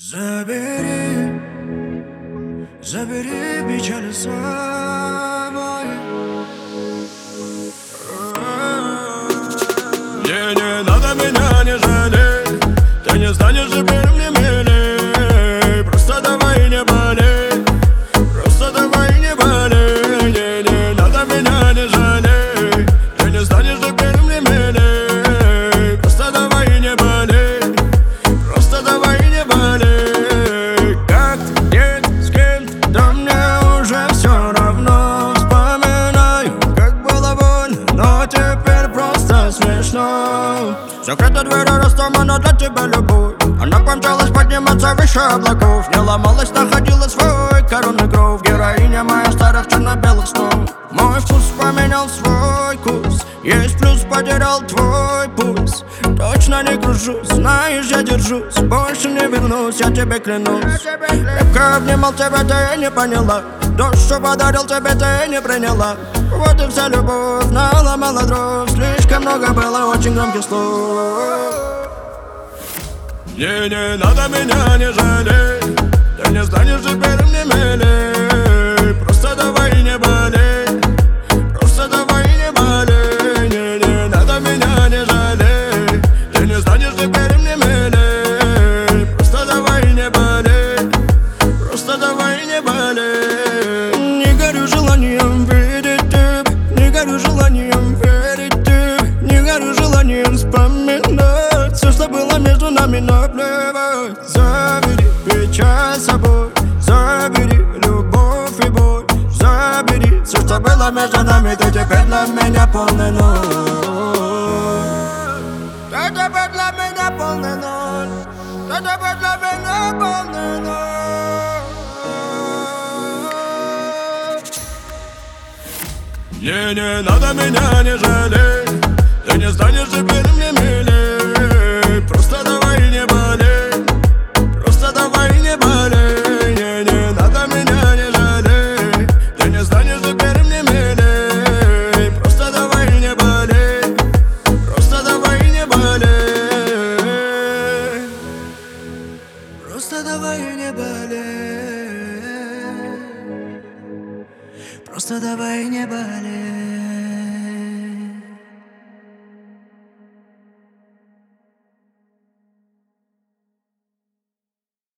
Забери, забери печаль с собой. Не надо меня не жалеть, ты не станешь теперь мне милей. Просто давай не болей, просто давай не болей. Не надо меня не жалеть, ты не станешь теперь мне милей. Просто давай не болей, просто давай не болей. Как ты, где, с кем, да мне уже все равно. Вспоминаю, как было больно, но теперь просто смешно. Закрыта дверь, растомана для тебя любовь. Она помчалась подниматься выше облаков. Не ломалась, находила свой коронный кров. Героиня моя старых черно-белых снов. Мой вкус поменял свой курс. Есть плюс, потерял твой пульс. Точно не кружусь, знаешь, я держусь. Больше не вернусь, я тебе клянусь. Крепко обнимал тебя, ты не поняла. Дождь, что подарил тебе, ты не приняла. Вот и вся любовь, наломала дров. Слишком много было очень громких слов. Не надо меня не жалеть, ты не станешь теперь мне милей. Просто давай не болей, просто давай не болей. Не надо меня не жалеть, ты не станешь теперь мне милей. Просто давай не болей, просто давай не болей. Не горю желанием видеть тебя, не горю желанием верить тебе, не горю желанием вспоминать все, что было между нами, наплевать. Забери печаль с собой, забери любовь и боль. Забери все, что было между нами, ты теперь для меня полный ноль. Ты теперь для меня полный ноль. Ты теперь для меня полный ноль. Не надо меня не жалеть, ты не станешь теперь мне милей. Просто давай не болей, просто давай не болей. Не надо меня не жалеть, ты не станешь теперь мне милей. Просто давай не болей, просто давай не болей. Просто давай не болей, просто давай не болей.